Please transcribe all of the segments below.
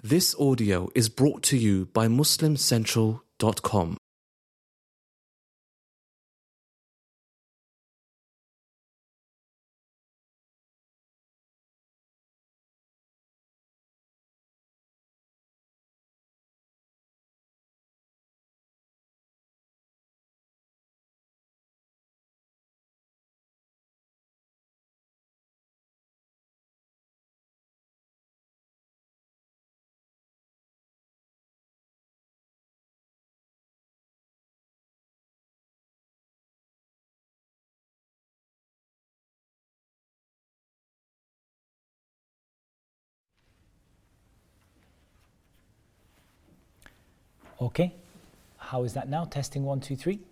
This audio is brought to you by MuslimCentral.com. Okay, how is that now? Testing 1, 2, 3.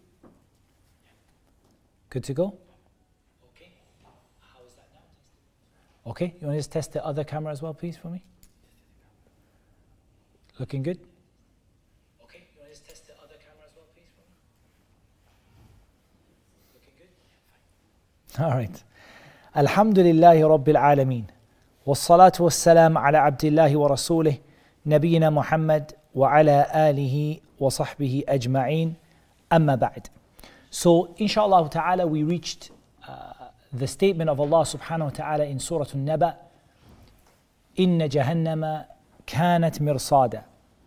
Good to go? Okay, how is that now? Okay, you want to just test the other camera as well, please, for me? Looking good? Okay, you want to just test the other camera as well, please, for me? Looking good? All right. Alhamdulillahi Rabbil Alameen. Wassalatu wassalam ala abdillahi wa rasulih. Nabiyyina Muhammad. وعلى آله وصحبه أجمعين أما بعد. So inshallah ta'ala we reached the statement of Allah subhanahu wa ta'ala in Surah An-Naba, إن جهنم كانت مرصادا.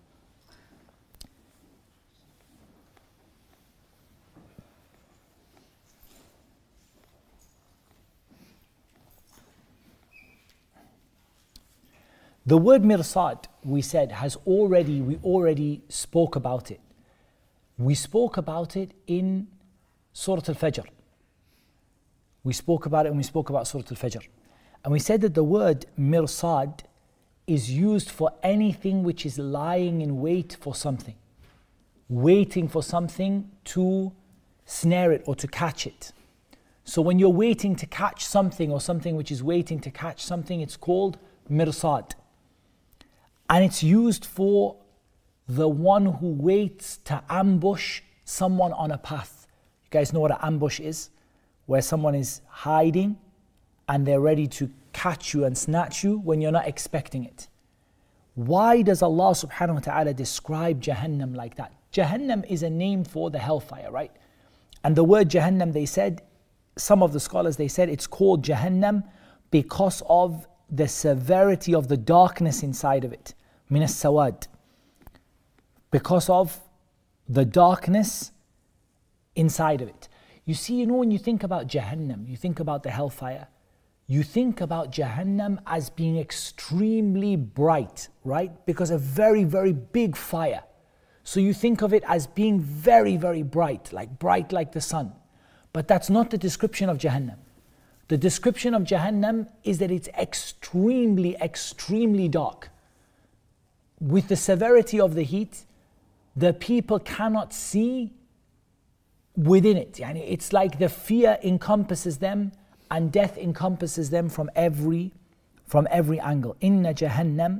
The word mirsad, we said, we already spoke about it. We spoke about it in Surah Al-Fajr. We spoke about it when we spoke about Surah Al-Fajr. And we said that the word mirsad is used for anything which is lying in wait for something. Waiting for something to snare it or to catch it. So when you're waiting to catch something or something which is waiting to catch something, it's called mirsad. And it's used for the one who waits to ambush someone on a path. You guys know what an ambush is? Where someone is hiding and they're ready to catch you and snatch you when you're not expecting it. Why does Allah subhanahu wa ta'ala describe Jahannam like that? Jahannam is a name for the hellfire, right? And the word Jahannam, they said, some of the scholars, they said it's called Jahannam because of the severity of the darkness inside of it, min as-sawad, because of the darkness inside of it. You see, when you think about Jahannam, you think about the hellfire, you think about Jahannam as being extremely bright, right? Because a very, very big fire. So you think of it as being very, very bright like the sun. But that's not the description of Jahannam. The description of Jahannam is that it's extremely, extremely dark. With the severity of the heat, the people cannot see within it. It's like the fear encompasses them and death encompasses them from every angle. Inna Jahannama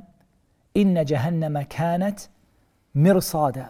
kanat mirsada.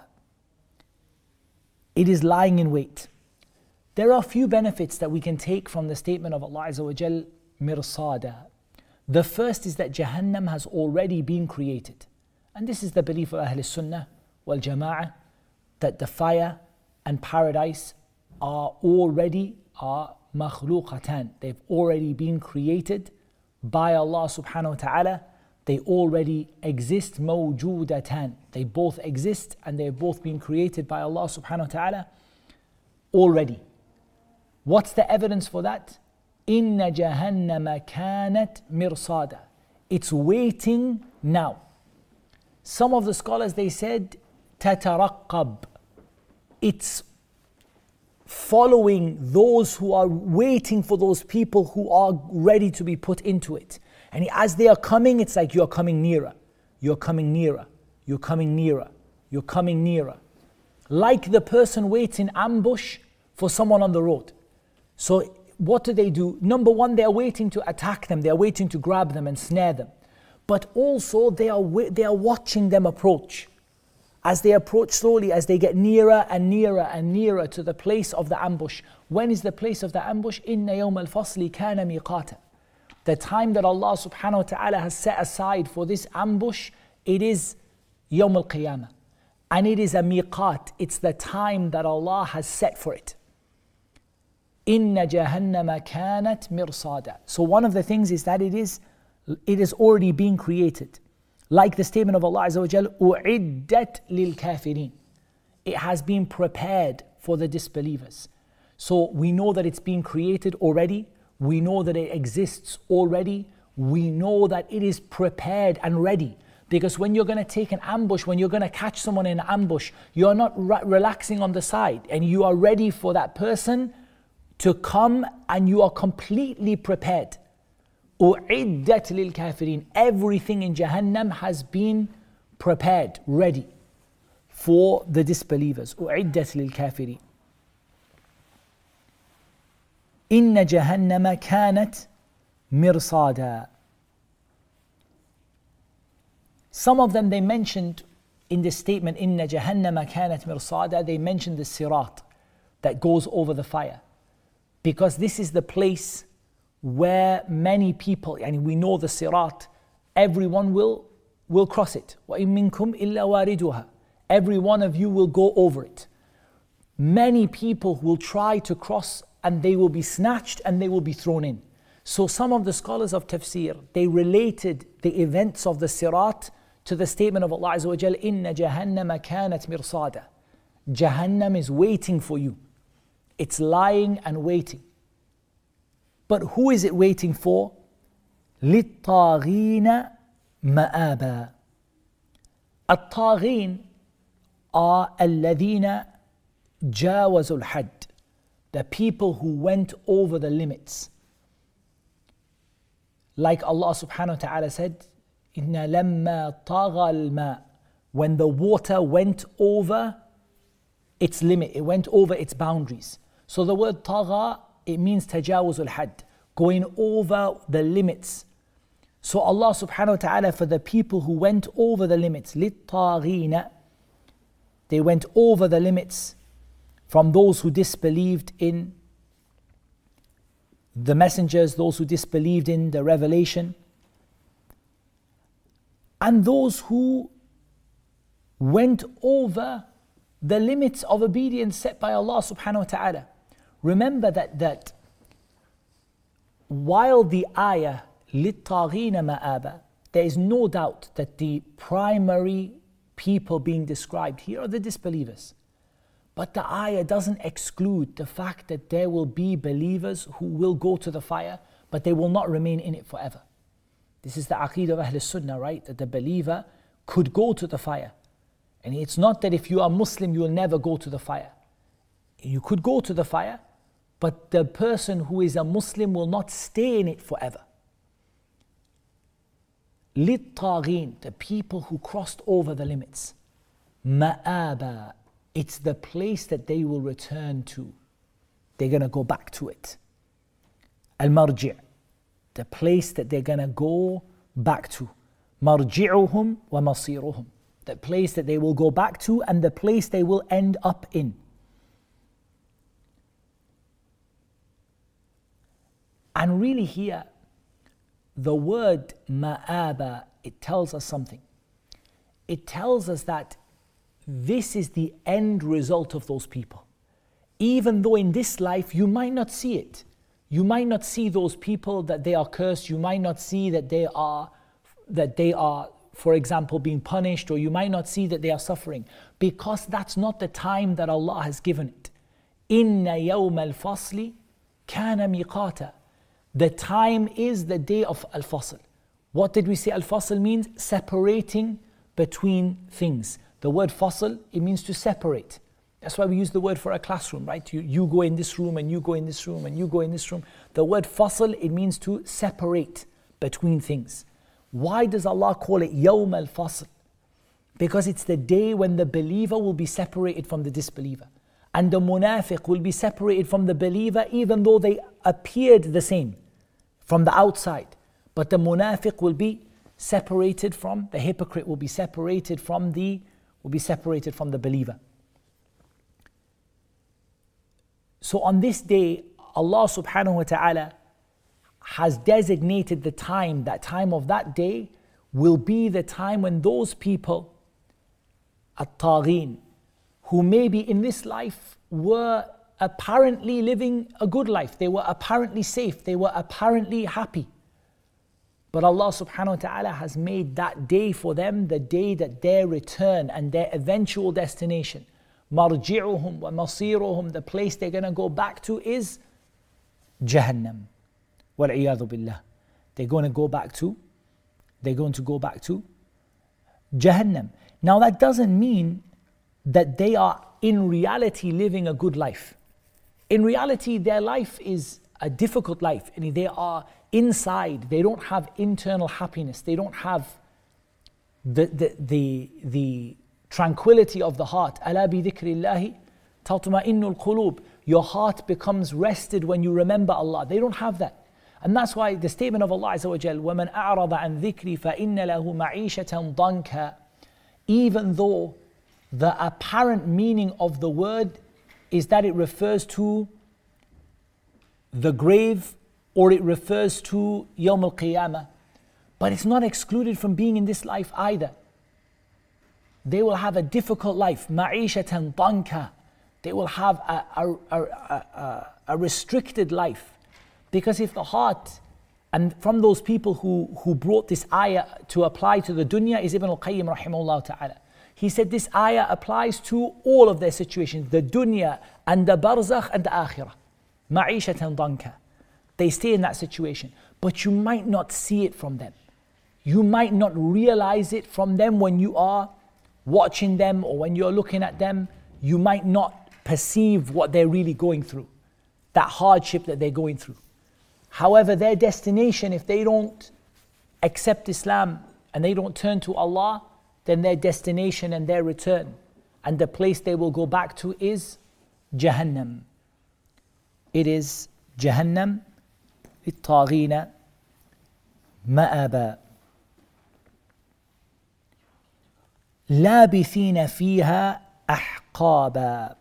It is lying in wait. There are a few benefits that we can take from the statement of Allah Azza wa Jal, mirsada. The first is that Jahannam has already been created. And this is the belief of Ahl Sunnah wal Jama'ah, that the fire and paradise are makhluqatan. They've already been created by Allah subhanahu wa ta'ala. They already exist, mawjudatan. They both exist and they've both been created by Allah subhanahu wa ta'ala already. What's the evidence for that? Inna Jahannama kanat mirsada. It's waiting now. Some of the scholars, they said, tataraqqab. It's following those who are waiting for those people who are ready to be put into it. And as they are coming, it's like you're coming nearer. You're coming nearer. You're coming nearer. You're coming nearer. Like the person waits in ambush for someone on the road. So what do? Number one, they are waiting to attack them. They are waiting to grab them and snare them. But also they are watching them approach. As they approach slowly, as they get nearer and nearer and nearer to the place of the ambush. When is the place of the ambush? Inna yawm al-fasli kana miqata. The time that Allah subhanahu wa ta'ala has set aside for this ambush It is Yawm al-Qiyamah. And it is a miqat. It's the time that Allah has set for it. Inna jahannama kanat mirsada. So one of the things is that it is already being created. Like the statement of Allah Azza wa Jal, u'iddat lil kafirin. It has been prepared for the disbelievers. So we know that it's been created already. We know that it exists already. We know that it is prepared and ready. Because when you're going to take an ambush, when you're going to catch someone in an ambush, you're not relaxing on the side, and you are ready for that person to come, and you are completely prepared. أُعِدَّتْ لِلْكَافِرِينَ. Everything in Jahannam has been prepared, ready for the disbelievers. أُعِدَّتْ لِلْكَافِرِينَ. إِنَّ جَهَنَّمَ كَانَتْ مِرْصَادًا. Some of them they mentioned in this statement, Inna Jahannama kanat mirsada, they mentioned the sirat that goes over the fire. Because this is the place where many people, and we know the sirat, everyone will cross it. وَإِن مِّنكُمْ إِلَّا وَارِدُهَا. Every one of you will go over it. Many people will try to cross, and they will be snatched and they will be thrown in. So some of the scholars of tafsir, they related the events of the sirat to the statement of Allah Azza wa Jal, Inna Jahannama kanat mirsada. Jahannam is waiting for you. It's lying and waiting. But who is it waiting for? لِلطَّاغِينَ مَآبًا. الطاغين are الذين جاوزوا الحد. The people who went over the limits. Like Allah subhanahu wa ta'ala said, إِنَّ لَمَّا طَغَى الْمَاء. When the water went over its limit, it went over its boundaries. So the word طغى, it means تجاوز الحد, going over the limits. So Allah subhanahu wa ta'ala, for the people who went over the limits, لِلطَّاغِينَ, they went over the limits from those who disbelieved in the messengers, those who disbelieved in the revelation, and those who went over the limits of obedience set by Allah subhanahu wa ta'ala. Remember that while the ayah لِلطَّاغِينَ مَآبًا, there is no doubt that the primary people being described here are the disbelievers. But the ayah doesn't exclude the fact that there will be believers who will go to the fire, but they will not remain in it forever. This is the aqeedah of Ahl Sunnah, right? That the believer could go to the fire. And it's not that if you are Muslim, you will never go to the fire. You could go to the fire, but the person who is a Muslim will not stay in it forever. لِلطَّاغِينَ, the people who crossed over the limits. مَآبًا, it's the place that they will return to. They're going to go back to it. Al-marji', the place that they're going to go back to. مَرْجِعُهُمْ وَمَصِيرُهُمْ, the place that they will go back to and the place they will end up in. And really here, the word ma'aba, it tells us something. It tells us that this is the end result of those people. Even though in this life you might not see it. You might not see those people that they are cursed. You might not see that they are, for example, being punished, or you might not see that they are suffering, because that's not the time that Allah has given it. Inna yawm al-fasli kana miqata. The time is the day of al-fasl. What did we say al-fasl means? Separating between things. The word fasl, it means to separate. That's why we use the word for a classroom, right? You go in this room and you go in this room and you go in this room. The word fasl, it means to separate between things. Why does Allah call it Yawm al-Fasl? Because it's the day when the believer will be separated from the disbeliever. And the munafiq will be separated from the believer even though they appeared the same from the outside. But the munafiq will be separated from, the hypocrite will be separated from the believer. So on this day, Allah subhanahu wa ta'ala has designated the time, that time of that day, will be the time when those people, at-taghin, who maybe in this life were apparently living a good life, they were apparently safe, they were apparently happy. But Allah subhanahu wa ta'ala has made that day for them the day that their return and their eventual destination, marji'uhum wa masiruhum, the place they're going to go back to is Jahannam. Wal-'iyadhu billah. They're going to go back to Jahannam. Now that doesn't mean that they are in reality living a good life. In reality, their life is a difficult life. And they are inside, they don't have internal happiness. They don't have the tranquility of the heart. Ala bi dhikrillahi tatma'innul qulub. Your heart becomes rested when you remember Allah. They don't have that. And that's why the statement of Allah Azza wa Jal, وَمَنْ أَعْرَضَ عَنْ ذِكْرِي فَإِنَّ لَهُ مَعِيشَةً ضَنْكًا. Even though the apparent meaning of the word is that it refers to the grave or it refers to Yawm al-Qiyamah, but it's not excluded from being in this life either. They will have a difficult life, ma'ishatan danka. They will have a restricted life. Because if the heart, and from those people who brought this ayah to apply to the dunya is Ibn al-Qayyim rahimahullah ta'ala. He said this ayah applies to all of their situations, the dunya and the barzakh and the akhirah. Ma'ishatan danka. They stay in that situation, but you might not see it from them. You might not realize it from them when you are watching them or when you're looking at them. You might not perceive what they're really going through, that hardship that they're going through. However, their destination, if they don't accept Islam and they don't turn to Allah, then their destination and their return and the place they will go back to is Jahannam. It is Jahannam, للطاغين مآبا لابثين فيها أحقابا.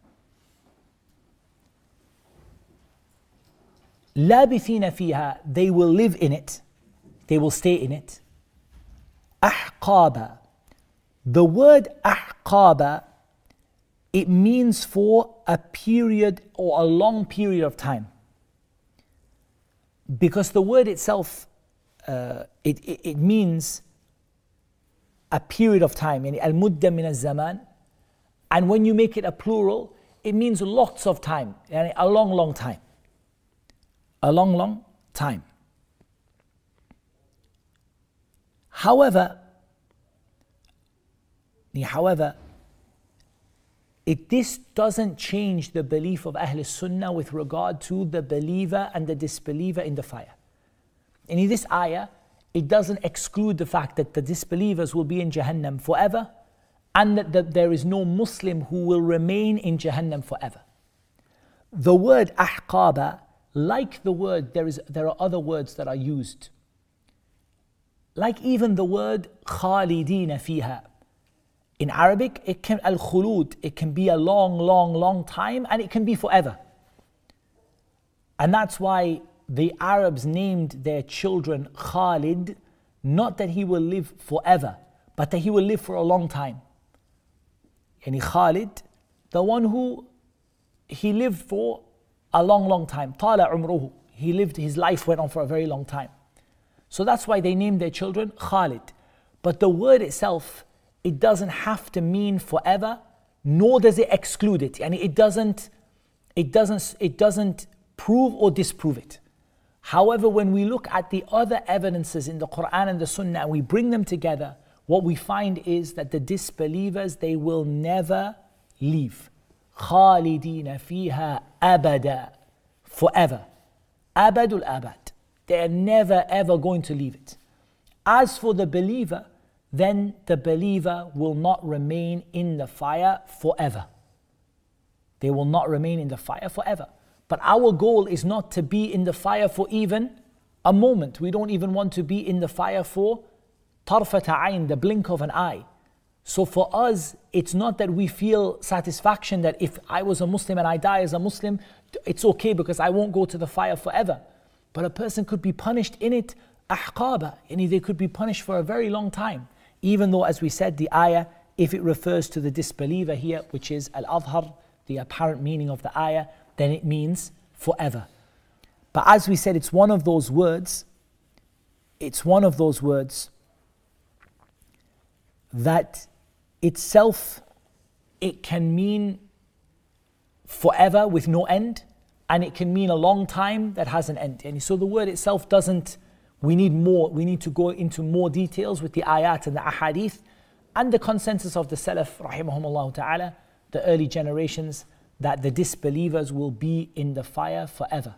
لابثين فيها, they will live in it, they will stay in it. أحقابا, the word أحقابا, it means for a period or a long period of time. Because the word itself, it means a period of time, يعني المدة من الزمان. And when you make it a plural, it means lots of time, يعني a long time. A long time. However, this doesn't change the belief of Ahl Sunnah with regard to the believer and the disbeliever in the fire. And in this ayah, it doesn't exclude the fact that the disbelievers will be in Jahannam forever and that there is no Muslim who will remain in Jahannam forever. The word ahqaba, like the word, there are other words that are used. Like even the word khalidina fiha. In Arabic, it can al-khulud, it can be a long time and it can be forever. And that's why the Arabs named their children Khalid, not that he will live forever, but that he will live for a long time. Yani Khalid, the one who he lived for a long time. Tala umruhu, he lived, his life went on for a very long time. So that's why they named their children Khalid. But the word itself, it doesn't have to mean forever, nor does it exclude it. And it doesn't prove or disprove it. However, when we look at the other evidences in the Quran and the Sunnah and we bring them together, what we find is that the disbelievers, they will never leave. Khalidina fiha abada, forever. Abadul abad. They are never ever going to leave it. As for the believer, then the believer will not remain in the fire forever. They will not remain in the fire forever. But our goal is not to be in the fire for even a moment. We don't even want to be in the fire for tarfata ayn, the blink of an eye. So for us, it's not that we feel satisfaction that if I was a Muslim and I die as a Muslim, it's okay because I won't go to the fire forever. But a person could be punished in it أحقابا, yani they could be punished for a very long time. Even though, as we said, the ayah, if it refers to the disbeliever here, which is al-adhar, the apparent meaning of the ayah, then it means forever. But as we said, it's one of those words that itself, it can mean forever with no end, and it can mean a long time that has an end. And so the word itself doesn't, we need to go into more details with the ayat and the ahadith and the consensus of the Salaf, rahimahumullah ta'ala, the early generations, that the disbelievers will be in the fire forever.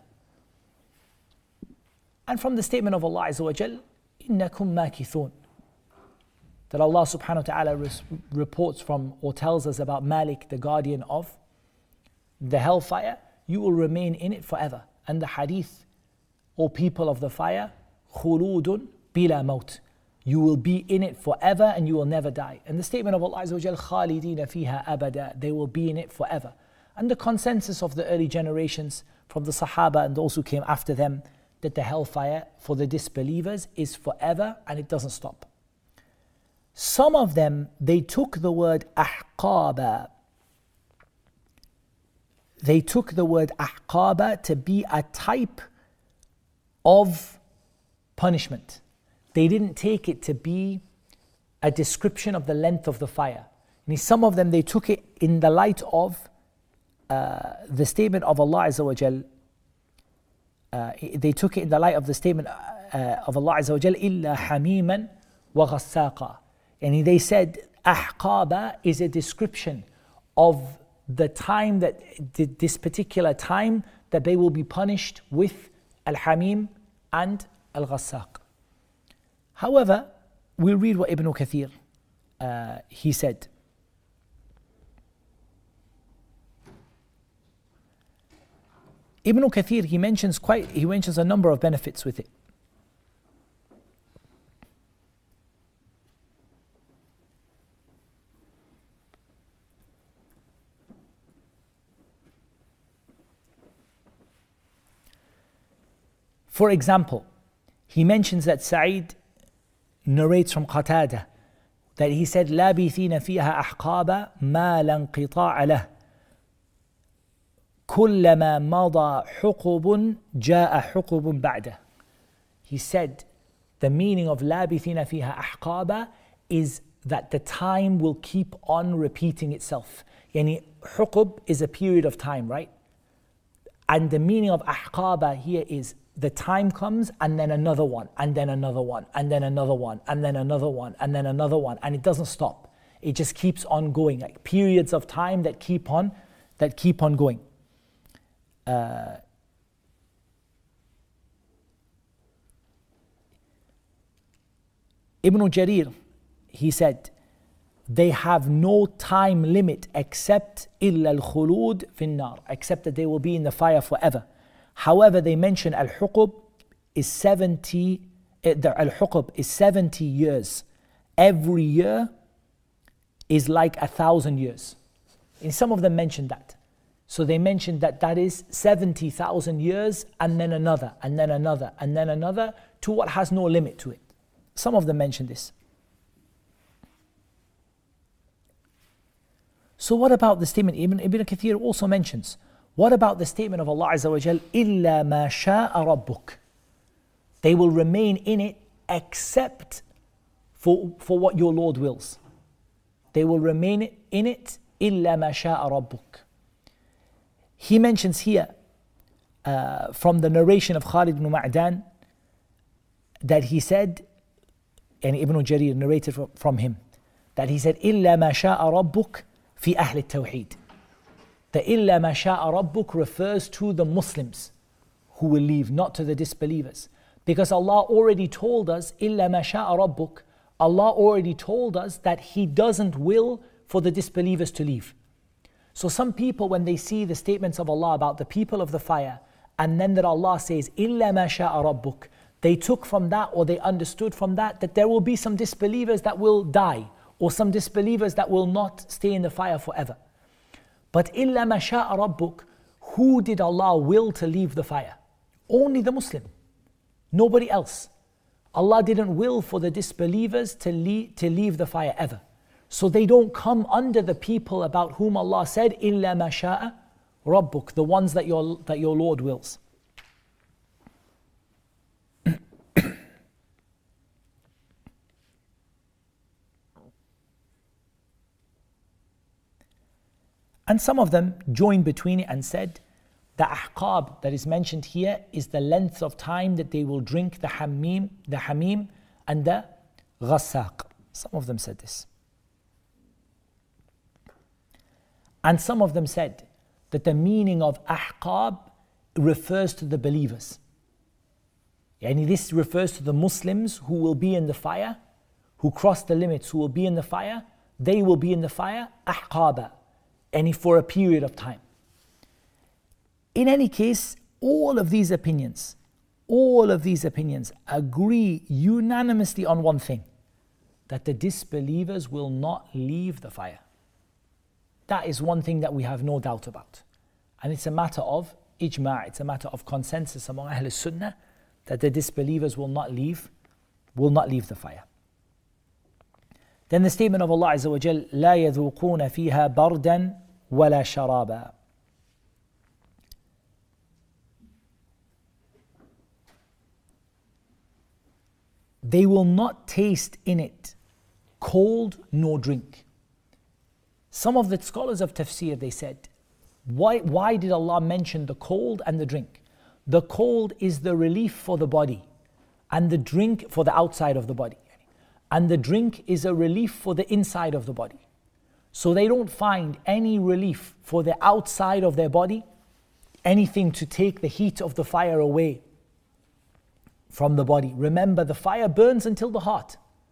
And from the statement of Allah Azza wa Jal, إِنَّكُمْ مَاكِثُونَ, that Allah subhanahu wa ta'ala reports from or tells us about Malik, the guardian of the hellfire, you will remain in it forever. And the hadith, O people of the fire, خُلُودٌ بِلَا مَوْتٍ, you will be in it forever and you will never die. And the statement of Allah Azza wa Jal, خَالِدِينَ فِيهَا أَبَدًا, they will be in it forever. And the consensus of the early generations from the Sahaba and those who came after them, that the hellfire for the disbelievers is forever and it doesn't stop. Some of them, they took the word ahqaba. They took the word ahqaba to be a type of punishment. They didn't take it to be a description of the length of the fire. And some of them, they took it in the light of the statement of Allah Azza wa Jal. They took it in the light of the statement of Allah Azza wa Jal, إِلَّا حَمِيمًا وَغَسَّاقًا. And they said, ahqaba is a description of the time that, this particular time that they will be punished with al-hamim and al-ghassaq. However, we'll read what Ibn Kathir, he said. Ibn Kathir, he mentions a number of benefits with it. For example, he mentions that Sa'id narrates from Qatada that he said, لَابِثِينَ فِيهَا أَحْقَابًا مَا لَا انْقِطَاعَ لَهُ كُلَّمَا مَضَى حُقُبٌ جَاءَ حُقُبٌ بَعْدَهُ. He said, the meaning of لَابِثِينَ فِيهَا أَحْقَابًا is that the time will keep on repeating itself. Yani, حُقُب is a period of time, right? And the meaning of ahqaba here is the time comes and then another one, and then another one, and then another one, and then another one, and then another one, and it doesn't stop. It just keeps on going, like periods of time that keep on going. Ibn Jarir, he said, they have no time limit except إِلَّا الْخُلُودِ فِي النَّارِ, except that they will be in the fire forever. However, they mention al-huqub is 70 years. Every year is like 1,000 years. And some of them mentioned that. So they mentioned that is 70,000 years and then another, and then another, and then another, to what has no limit to it. Some of them mentioned this. So what about the statement Ibn Kathir also mentions? What about the statement of Allah Azza wa Jal, إِلَّا مَا شَاءَ رَبُّكَ? They will remain in it except for what your Lord wills. They will remain in it, إِلَّا مَا شَاءَ رَبُّكَ. He mentions here from the narration of Khalid ibn Ma'dan that he said, and Ibn Jarir narrated from him, that he said, إِلَّا مَا شَاءَ رَبُّكَ في أهل التوحيد. The إِلَّا مَا شَاءَ رَبُّكَ refers to the Muslims who will leave, not to the disbelievers. Because Allah already told us, إِلَّا مَا شَاءَ رَبُّكَ, Allah already told us that He doesn't will for the disbelievers to leave. So some people, when they see the statements of Allah about the people of the fire, and then that Allah says, إِلَّا مَا شَاءَ رَبُّكَ, they took from that, or they understood from that there will be some disbelievers that will die, or some disbelievers that will not stay in the fire forever. But إِلَّا مَا شَاءَ رَبُّكَ, who did Allah will to leave the fire? Only the Muslim, nobody else. Allah didn't will for the disbelievers to leave the fire ever. So they don't come under the people about whom Allah said, إِلَّا مَا شَاءَ رَبُّكَ, the ones that your Lord wills. And some of them joined between it and said, the ahqab that is mentioned here is the length of time that they will drink the hamim and the ghassaq. Some of them said this. And some of them said that the meaning of ahqab refers to the believers. Yani this refers to the Muslims who will be in the fire, who cross the limits, who will be in the fire. They will be in the fire, ahqaba, and for a period of time. In any case, all of these opinions agree unanimously on one thing, that the disbelievers will not leave the fire. That is one thing that we have no doubt about. And it's a matter of ijma', it's a matter of consensus among Ahl Sunnah that the disbelievers will not leave the fire. Then the statement of Allah Azza wa Jal, لا يذوقون فيها بردا ولا شرابا. They will not taste in it cold nor drink. Some of the scholars of tafsir, they said, why did Allah mention the cold and the drink? The cold is the relief for the body, and the drink for the outside of the body. And the drink is a relief for the inside of the body. So they don't find any relief for the outside of their body, anything to take the heat of the fire away from the body. Remember, the fire burns until the heart.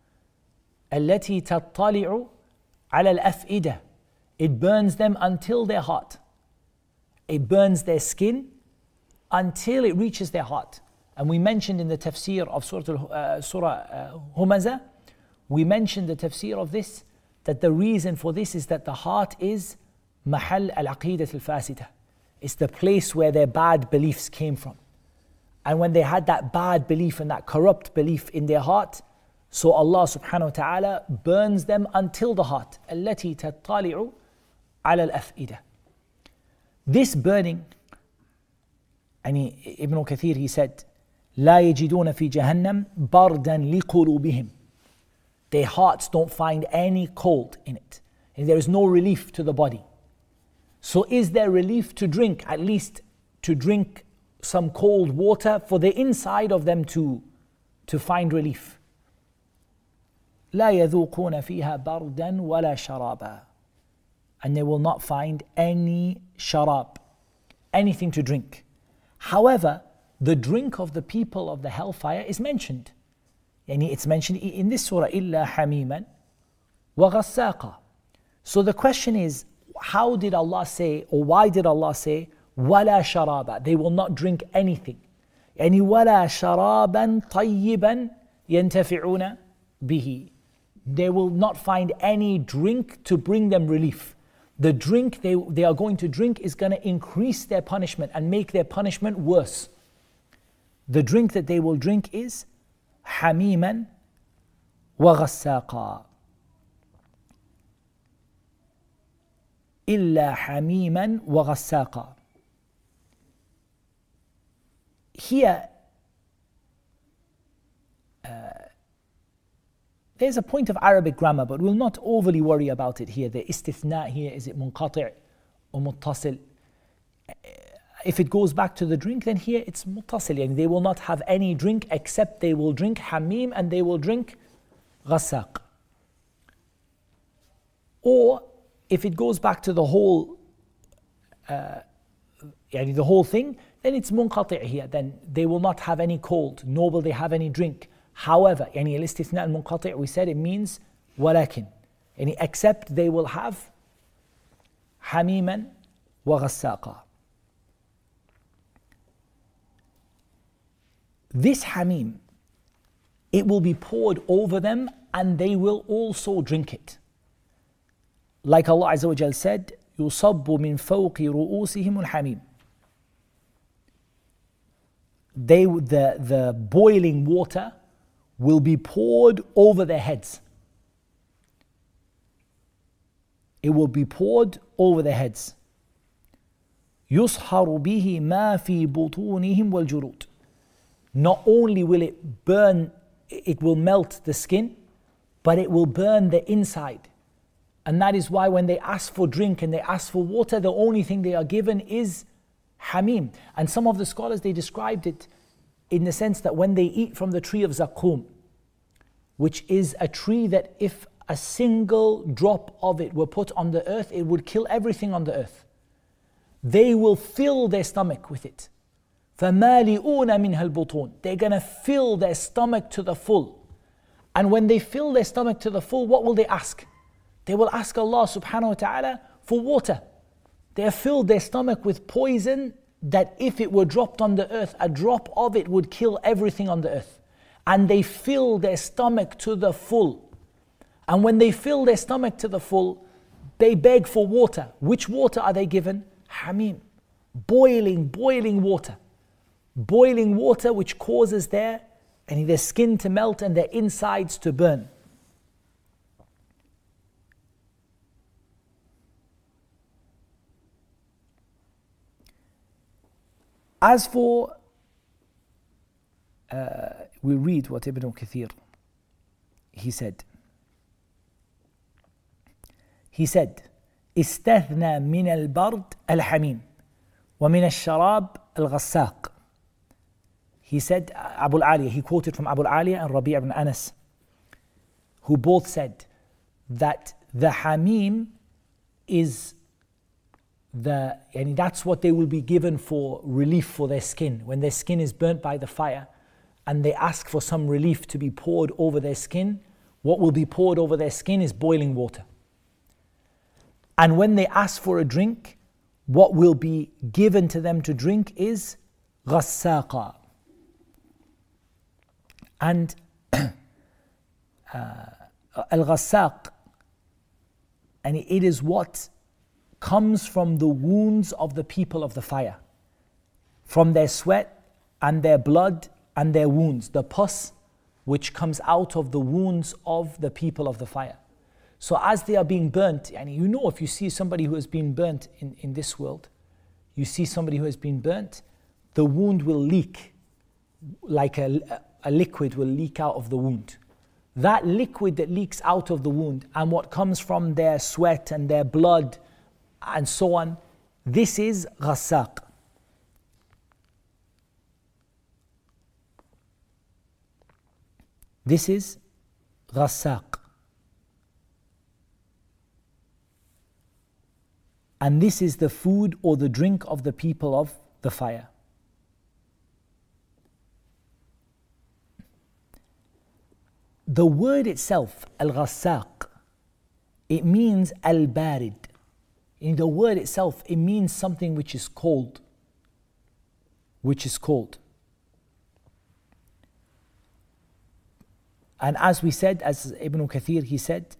التي تطلع على الأفئدة. It burns them until their heart. It burns their skin until it reaches their heart. And we mentioned in the tafsir of Surah Humazah, we mentioned the tafsir of this, that the reason for this is that the heart is mahal al-aqidat al-fasita. It's the place where their bad beliefs came from. And when they had that bad belief and that corrupt belief in their heart, so Allah subhanahu wa ta'ala burns them until the heart. التي تطلع على الأفئدة. This burning, and Ibn Kathir, he said, لا يجدون في جهنم بردا لقلوبهم. Their hearts don't find any cold in it. And there is no relief to the body. So is there relief to drink? At least to drink some cold water for the inside of them to find relief. لا يذوقون فيها بردا ولا شرابا. And they will not find any sharab, anything to drink. However, the drink of the people of the hellfire is mentioned. Yani it's mentioned in this surah, إِلَّا حَمِيمًا وَغَسَّاقًا. So the question is, how did Allah say, or why did Allah say, وَلَا شَرَابًا? They will not drink anything. يعني وَلَا شَرَابًا طَيِّبًا يَنْتَفِعُونَ بِهِ. They will not find any drink to bring them relief. The drink they are going to drink is going to increase their punishment and make their punishment worse. The drink that they will drink is حميما وغساقا. إلا حميما وغساقا. Here, there's a point of Arabic grammar, but we'll not overly worry about it here. The istithna here, is it munqati' or muttasil? If it goes back to the drink, then here it's muttasil, and they will not have any drink except they will drink hamim and they will drink ghassaq. Or if it goes back to the whole the whole thing, then it's munqati' here. Then they will not have any cold, nor will they have any drink. However, al-istithna al-munqati', we said it means walakin, except they will have hamiman wa ghassaqa. This hamim, it will be poured over them and they will also drink it. Like Allah Azza wa Jal said, يُصَبُّ مِن فَوْقِ رُؤُوسِهِمُ الْحَمِيمُ. The boiling water will be poured over their heads. It will be poured over their heads. يُصْحَرُ بِهِ مَا فِي بُطُونِهِمْ وَالْجُلُودِ. Not only will it burn, it will melt the skin, but it will burn the inside. And that is why when they ask for drink and they ask for water, the only thing they are given is hamim. And some of the scholars, they described it in the sense that when they eat from the tree of Zaqqum, which is a tree that if a single drop of it were put on the earth, it would kill everything on the earth. They will fill their stomach with it. فَمَالِئُونَ مِنْهَا الْبُطُونَ. They're going to fill their stomach to the full. And when they fill their stomach to the full, what will they ask? They will ask Allah subhanahu wa ta'ala for water. They have filled their stomach with poison that if it were dropped on the earth, a drop of it would kill everything on the earth. And they fill their stomach to the full. And when they fill their stomach to the full, they beg for water. Which water are they given? Hamim. Boiling water. Boiling water which causes their skin to melt and their insides to burn. As for, we read what Ibn Kathir, he said, استثنى من البرد الحميم ومن الشراب الغساق. He said, Abu al-Aliya, he quoted from Abu al-Aliya and Rabi' ibn Anas, who both said that the hamim is that's what they will be given for relief for their skin. When their skin is burnt by the fire and they ask for some relief to be poured over their skin, what will be poured over their skin is boiling water. And when they ask for a drink, what will be given to them to drink is غساقا. And al-ghassaq, and it is what comes from the wounds of the people of the fire, from their sweat and their blood and their wounds, the pus which comes out of the wounds of the people of the fire. So as they are being burnt, and you know, if you see somebody who has been burnt in this world, you see somebody who has been burnt, the wound will leak, like a liquid will leak out of the wound. That liquid that leaks out of the wound and what comes from their sweat and their blood and so on, this is ghassaq. This is ghassaq. And this is the food or the drink of the people of the fire. The word itself, al-ghassaq, it means al-barid. In the word itself, it means something which is cold. And as we said, as Ibn Kathir, he said,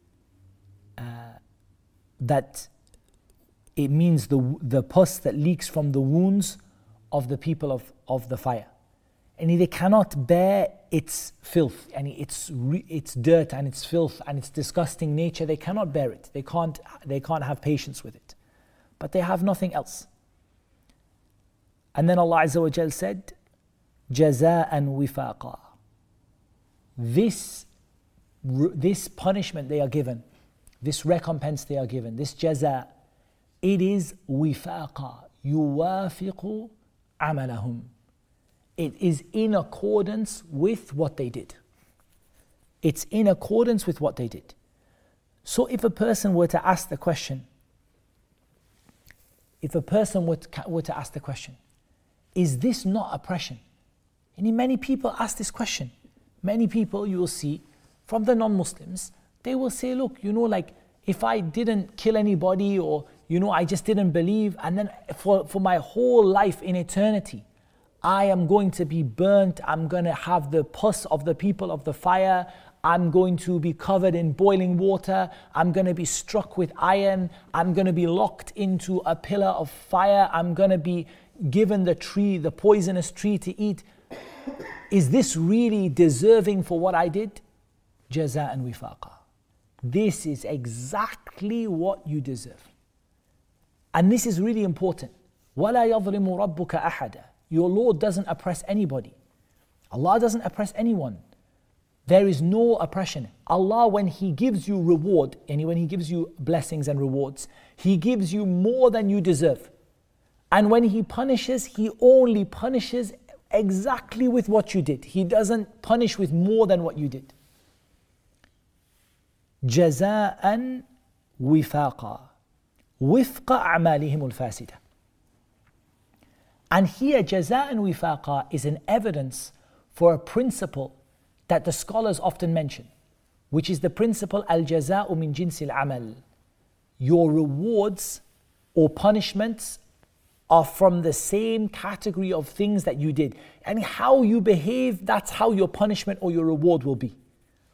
that it means the pus that leaks from the wounds of the people of the fire. And they cannot bear its filth, and its dirt and its filth and its disgusting nature. They cannot bear it. They can't have patience with it. But they have nothing else. And then Allah Azza wa Jal said, جَزَاءً وِفَاقًا. This punishment they are given, this recompense they are given, this jaza, it is wifaqa, yuwafiqu amalahum. It is in accordance with what they did. It's in accordance with what they did. So if a person were to ask the question, is this not oppression? And many people ask this question. Many people you will see from the non-Muslims, they will say, look, like if I didn't kill anybody, or I just didn't believe, and then for my whole life in eternity, I am going to be burnt, I'm going to have the pus of the people of the fire, I'm going to be covered in boiling water, I'm going to be struck with iron, I'm going to be locked into a pillar of fire, I'm going to be given the poisonous tree to eat. Is this really deserving for what I did? Jaza'an wifaqa. This is exactly what you deserve. And this is really important. وَلَا يَظْلِمُ رَبُّكَ أَحَدًا. Your Lord doesn't oppress anybody. Allah doesn't oppress anyone. There is no oppression. Allah, when He gives you reward, and when He gives you blessings and rewards, He gives you more than you deserve. And when He punishes, He only punishes exactly with what you did. He doesn't punish with more than what you did. جزاء وفاقا وفق أعمالهم الفاسدة. And here جزاء وفاقا is an evidence for a principle that the scholars often mention, which is the principle الجزاء من جنس العمل. Your rewards or punishments are from the same category of things that you did. And how you behave, that's how your punishment or your reward will be.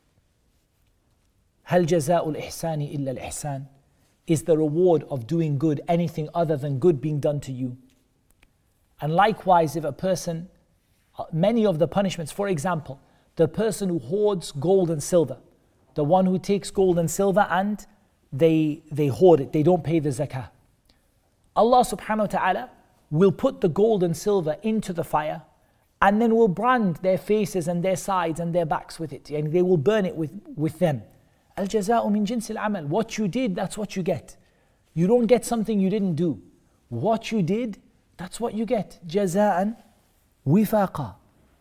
هل جزاء الإحسان إلا الإحسان? Is the reward of doing good anything other than good being done to you? And likewise, if a person, many of the punishments, for example, the person who hoards gold and silver, the one who takes gold and silver and they hoard it, they don't pay the zakah. Allah subhanahu wa ta'ala will put the gold and silver into the fire and then will brand their faces and their sides and their backs with it, and they will burn it with them. Al-jaza'u min jinsil amal. What you did, that's what you get. You don't get something you didn't do. What you did, that's what you get. Jaza'an wifaqa.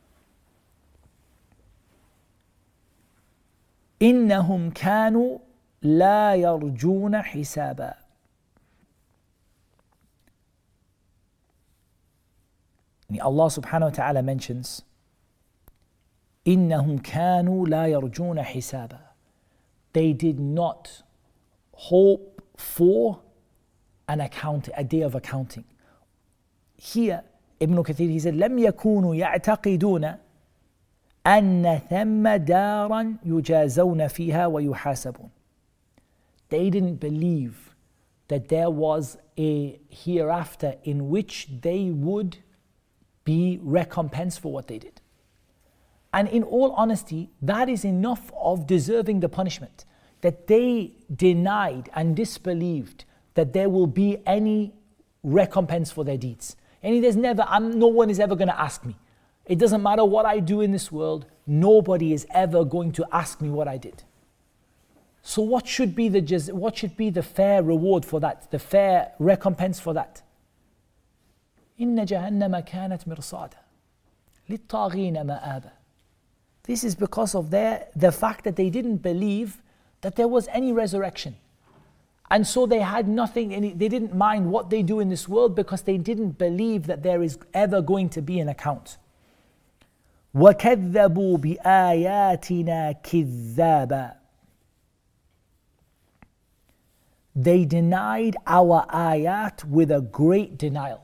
إنهم كانوا لا يرجون حسابا. Allah subhanahu wa ta'ala mentions إنهم كانوا لا يرجون حسابا. They did not hope for a day of accounting. Here, Ibn Kathir, he said, لم يكونوا يعتقدون أن ثم دارا يجازون فيها ويحاسبون. They didn't believe that there was a hereafter in which they would be recompensed for what they did. And in all honesty, that is enough of deserving the punishment, that they denied and disbelieved that there will be any recompense for their deeds. And there's never, no one is ever going to ask me. It doesn't matter what I do in this world, nobody is ever going to ask me what I did. So what should be the fair reward for that, the fair recompense for that? إن جهنم كانت مرصادا للطاغين مآبا. This is because of the fact that they didn't believe that there was any resurrection. And so they had nothing, and they didn't mind what they do in this world because they didn't believe that there is ever going to be an account. وَكَذَّبُوا بِآيَاتِنَا كِذَّابًا. They denied our ayat with a great denial.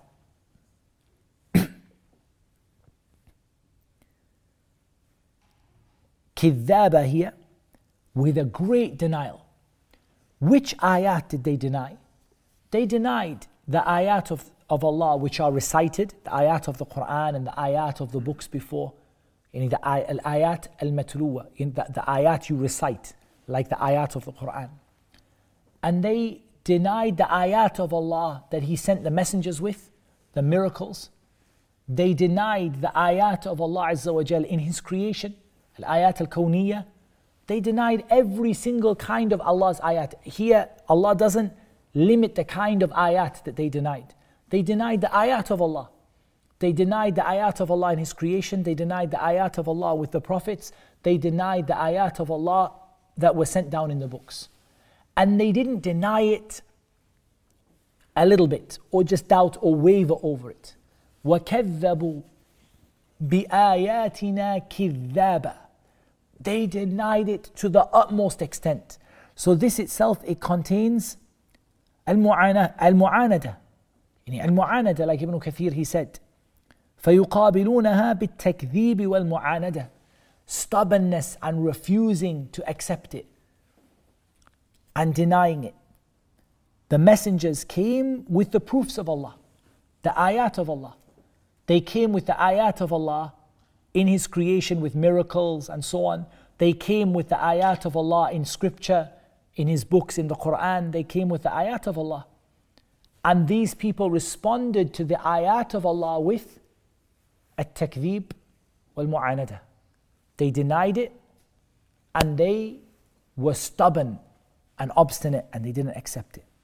كذابة here, with a great denial. Which ayat did they deny? They denied the ayat of Allah which are recited, the ayat of the Quran and the ayat of the books before, the ayat al-matluwa, the ayat you recite, like the ayat of the Quran. And they denied the ayat of Allah that He sent the messengers with, the miracles. They denied the ayat of Allah Azza wa Jal in His creation, al-ayat al-kawniyya. They denied every single kind of Allah's ayat. Here, Allah doesn't limit the kind of ayat that they denied. They denied the ayat of Allah. They denied the ayat of Allah in His creation. They denied the ayat of Allah with the prophets. They denied the ayat of Allah that were sent down in the books. And they didn't deny it a little bit, or just doubt or waver over it. وَكَذَّبُوا بِآيَاتِنَا كِذَّابًا. They denied it to the utmost extent. So this itself, it contains al-mu'anada. Al-mu'anada, like Ibn Kathir, he said, فَيُقَابِلُونَهَا بِالتَّكْذِيبِ وَالْمُعَانَدَةِ. Stubbornness and refusing to accept it and denying it. The messengers came with the proofs of Allah, the ayat of Allah. They came with the ayat of Allah in His creation with miracles and so on. They came with the ayat of Allah in scripture, in His books, in the Quran. They came with the ayat of Allah. And these people responded to the ayat of Allah with at-takdhib wal-mu'anada. They denied it and they were stubborn and obstinate and they didn't accept it.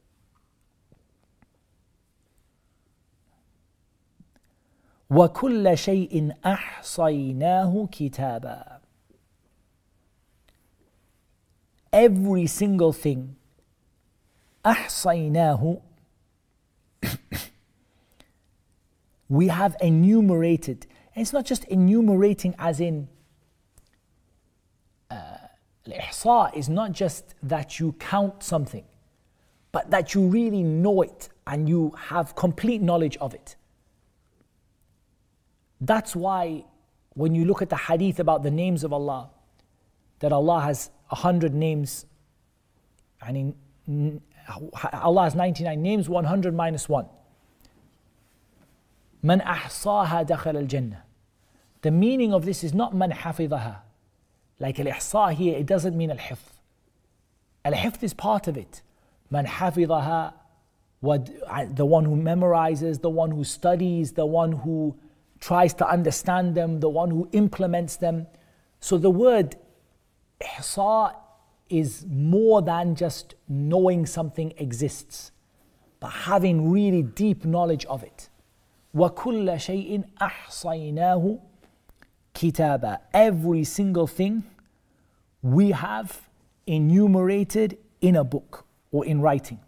وَكُلَّ شَيْءٍ أَحْصَيْنَاهُ كِتَابًا. Every single thing, أَحْصَيْنَاهُ, we have enumerated. And it's not just enumerating as in al-ihsa is not just that you count something, but that you really know it and you have complete knowledge of it. That's why when you look at the hadith about the names of Allah, that Allah has 100 names, and Allah has 99 names, 100 minus 1. Man ahsaha dakhal al-jannah. The meaning of this is not man hafidaha. Like al-ihsa here, it doesn't mean al-hifz. Al-hifz is part of it. Man hafidaha, the one who memorizes, the one who studies, the one who tries to understand them, the one who implements them. So the word ihsa is more than just knowing something exists, but having really deep knowledge of it. وَكُلَّ شَيْءٍ أَحْصَيْنَاهُ كِتَابًا. Every single thing we have enumerated in a book or in writing.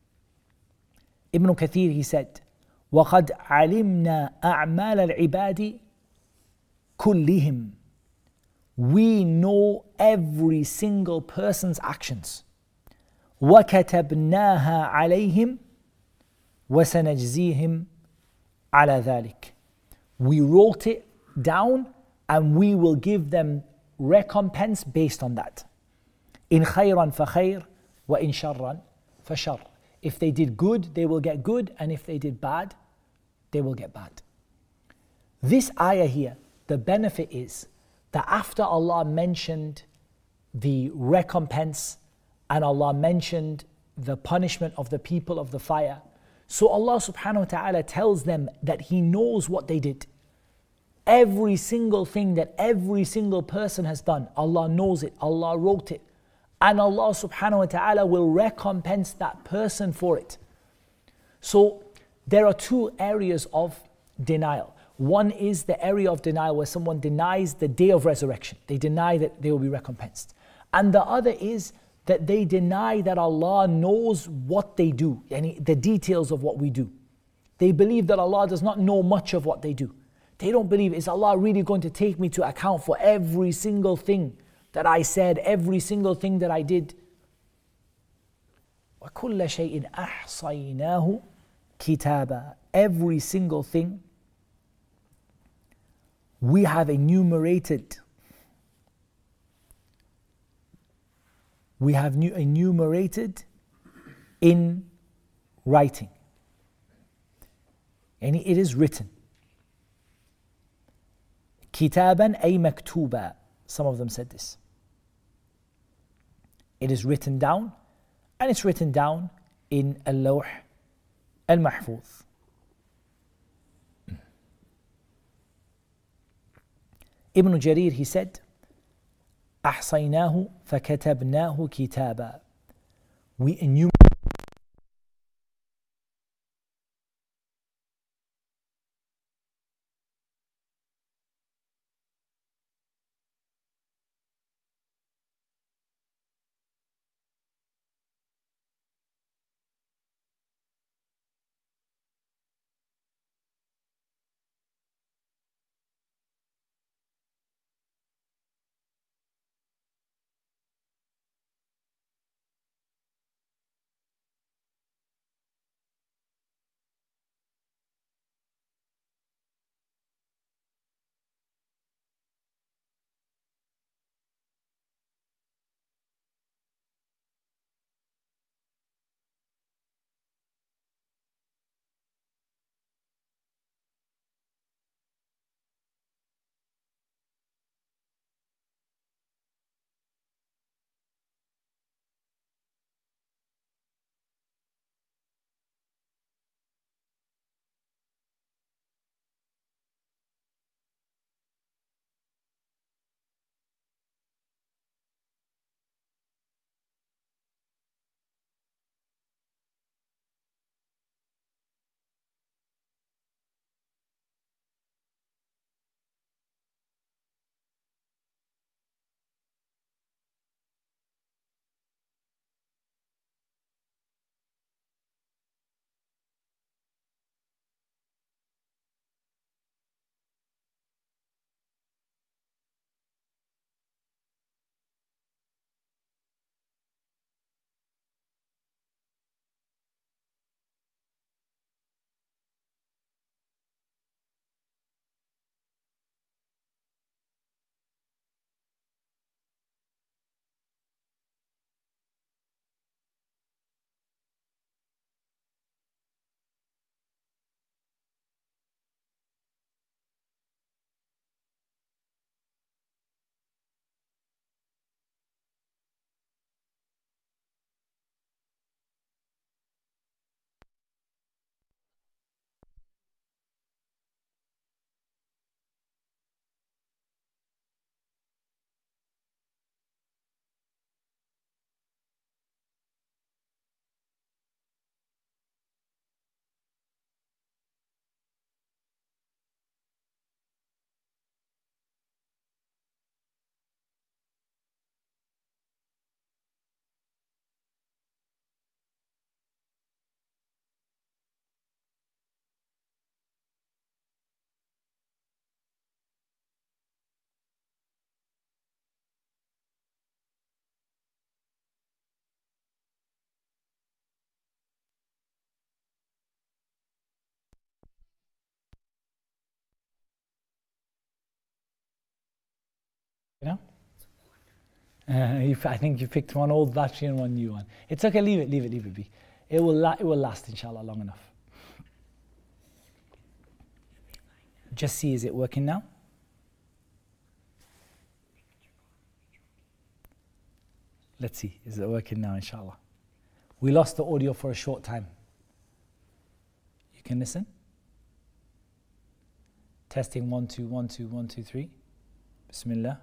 Ibn Kathir, he said, وَقَدْ عَلِمْنَا أَعْمَالَ الْعِبَادِ كُلِّهِمْ. We know every single person's actions. وَكَتَبْنَاهَا عَلَيْهِمْ وَسَنَجْزِيهِمْ عَلَى ذَلِكَ. We wrote it down and we will give them recompense based on that. إِنْ خَيْرًا فَخَيْرٌ وَإِنْ شَرًّا فَشَرٌ. If they did good, they will get good, and if they did bad, they will get bad. This ayah here, the benefit is that after Allah mentioned the recompense and Allah mentioned the punishment of the people of the fire, so Allah subhanahu wa ta'ala tells them that He knows what they did. Every single thing that every single person has done, Allah knows it, Allah wrote it. And Allah subhanahu wa ta'ala will recompense that person for it. So there are two areas of denial. One is the area of denial where someone denies the day of resurrection. They deny that they will be recompensed. And the other is that they deny that Allah knows what they do, yani the details of what we do. They believe that Allah does not know much of what they do. They don't believe, is Allah really going to take me to account for every single thing that I said, every single thing that I did? وَكُلَّ شَيْءٍ أَحْصَيْنَاهُ كِتَابًا. Every single thing we have enumerated. We have enumerated in writing. And it is written. كِتَابًا أي مكتوبا. Some of them said this. It is written down, and it's written down in al-lawh al-mahfuz. Ibn Jarir, he said, أحصيناه فكتبناه كتابا. We enumerated I think you picked one old battery and one new one. It's okay, leave it be. It will last inshallah long enough. Just see, is it working now? Let's see, is it working now inshallah? We lost the audio for a short time. You can listen. Testing 1 2 1 2 1 2 3. Bismillah.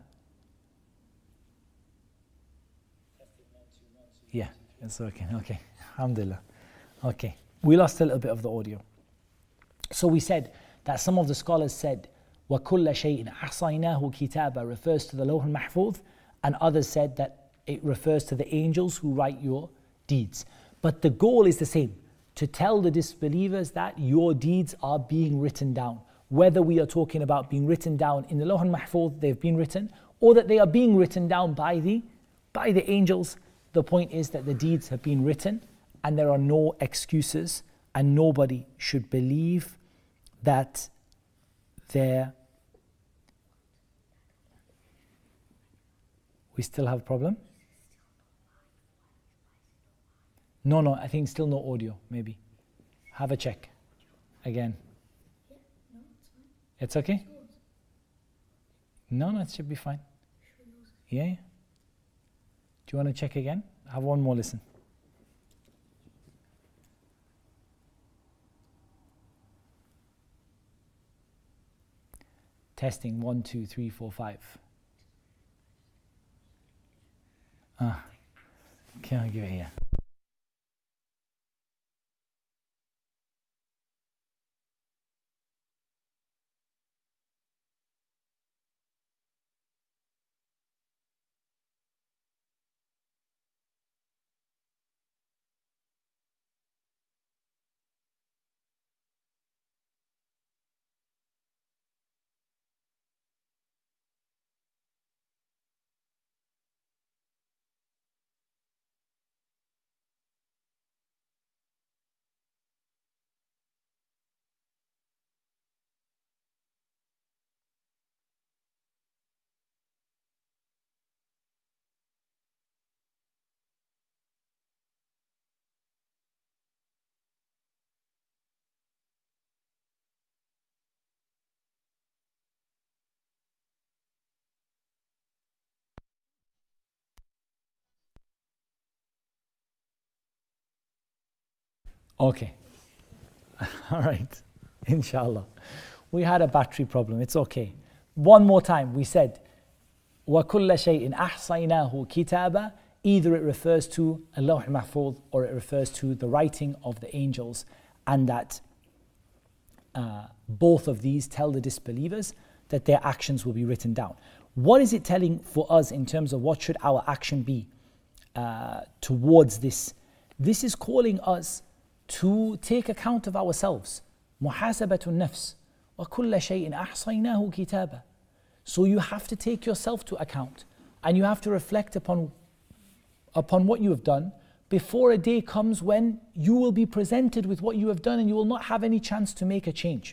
Yeah, it's working. Okay, alhamdulillah. Okay, we lost a little bit of the audio. So we said that some of the scholars said وَكُلَّ شَيْءٍ أَحْصَيْنَاهُ كِتَابًا refers to the Lawh al-Mahfuz, and others said that it refers to the angels who write your deeds. But the goal is the same, to tell the disbelievers that your deeds are being written down. Whether we are talking about being written down in the Lawh al-Mahfuz, they've been written, or that they are being written down by the angels. The point is that the deeds have been written and there are no excuses, and nobody should believe that we still have a problem? No, I think still no audio, maybe. Have a check again. It's okay? No, it should be fine. Yeah. Do you want to check again? Have one more listen. Testing 1 2 3 4 5. Okay, I'll give it here. Okay. All right. Inshallah. We had a battery problem. It's okay. One more time. We said, وَكُلَّ شَيْءٍ أَحْصَيْنَاهُ كِتَابًا. Either it refers to Al-Lawh al-Mahfuz or it refers to the writing of the angels, and that both of these tell the disbelievers that their actions will be written down. What is it telling for us in terms of what should our action be towards this? This is calling us to take account of ourselves. محاسبة النفس وكل شيء أحصيناه كتابا. So you have to take yourself to account, and you have to reflect upon what you have done before a day comes when you will be presented with what you have done and you will not have any chance to make a change.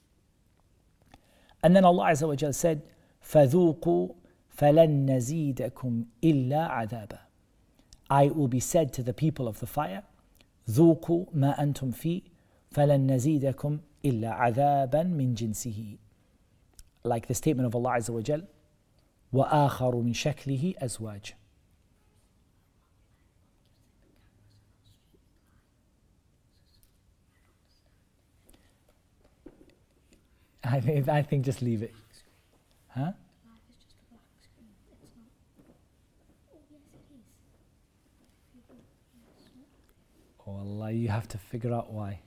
And then Allah Azza wa Jal said, فَذُوقُوا فَلَن نَزِيدَكُمْ إِلَّا عَذَابًا. It will be said to the people of the fire, ذوقوا ما أنتم فيه فلن نزيدكم إلا عذابا من جنسه. Like the statement of Allah Azza wa Jal, وآخر من شكله أزواج. I think just leave it. Huh? Oh Allah, you have to figure out why.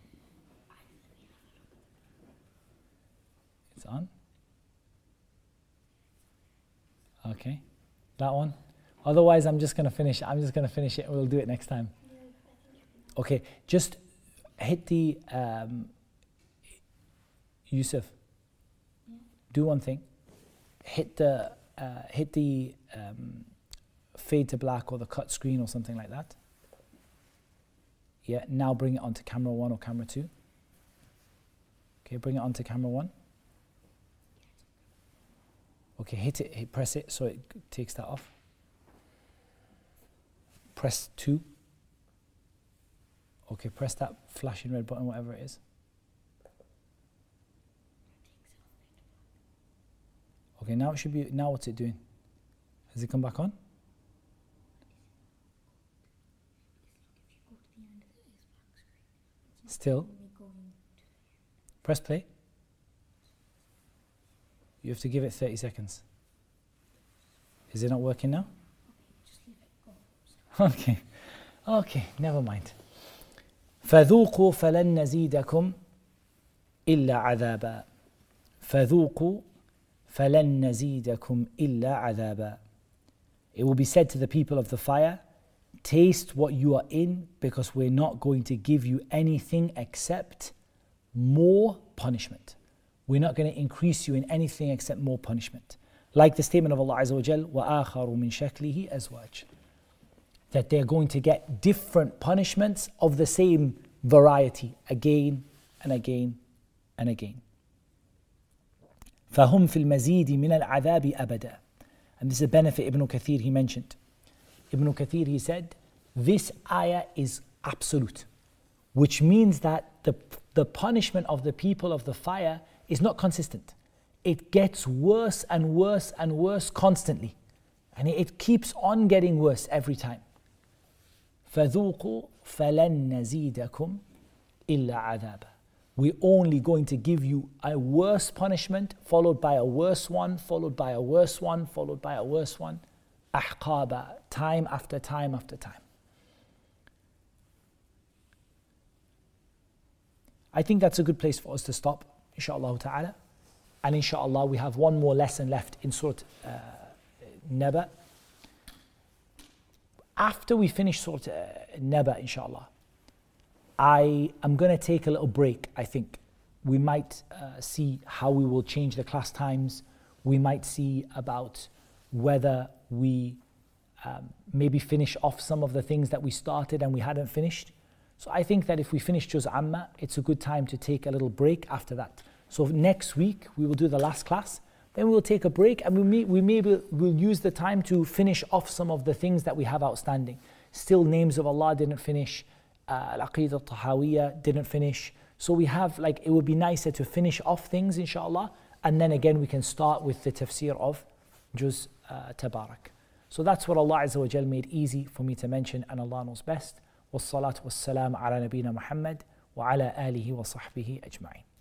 It's on? Okay. That one? Otherwise I'm just going to finish it and we'll do it next time. Okay, just hit the Yusuf. Do one thing. Hit the fade to black or the cut screen or something like that. Yeah, now bring it onto camera 1 or camera 2. Okay, bring it onto camera 1. Okay, press it so it takes that off. press 2. Okay, press that flashing red button, whatever it is. Okay, now it should be, now what's it doing? Has it come back on? Still? Press play. You have to give it 30 seconds. Is it not working now? Okay, okay, never mind. فذوقوا فلن نزيدكم إلا عذابا فذوقوا فلن نزيدكم إلا عذابا. It will be said to the people of the fire, taste what you are in, because we're not going to give you anything except more punishment. We're not going to increase you in anything except more punishment. Like the statement of Allah Azza wa Jal, وَآخَرُ مِنْ شَكْلِهِ أَزْوَاجٍ, that they're going to get different punishments of the same variety again and again and again. فَهُمْ فِي الْمَزِيدِ مِنَ الْعَذَابِ أَبَدًا. And this is a benefit Ibn Kathir he mentioned. Ibn Kathir he said, this ayah is absolute, which means that the punishment of the people of the fire is not consistent. It gets worse and worse and worse constantly. And it keeps on getting worse every time. فَذُوقُوا فَلَن نَزِيدَكُمْ إِلَّا عَذَابًا. We're only going to give you a worse punishment, followed by a worse one, followed by a worse one, followed by a worse one. أحقابا, time after time after time. I think that's a good place for us to stop, inshaAllah ta'ala. And inshaAllah we have one more lesson left in Surah Naba. After we finish Surah Naba, inshaAllah, I am going to take a little break, I think. We might see how we will change the class times. We might see about whether we maybe finish off some of the things that we started and we hadn't finished. So I think that if we finish Juz Amma, it's a good time to take a little break after that. So next week we will do the last class, then we will take a break, and we'll use the time to finish off some of the things that we have outstanding. Still, names of Allah didn't finish, Al-Aqidah Al-Tahawiyya didn't finish. So we have, it would be nicer to finish off things, inshaAllah, and then again we can start with the tafsir of Juz Tabarak. So that's what Allah Azza wa Jal made easy for me to mention, and Allah knows best. والصلاة والسلام على نبينا محمد وعلى آله وصحبه أجمعين.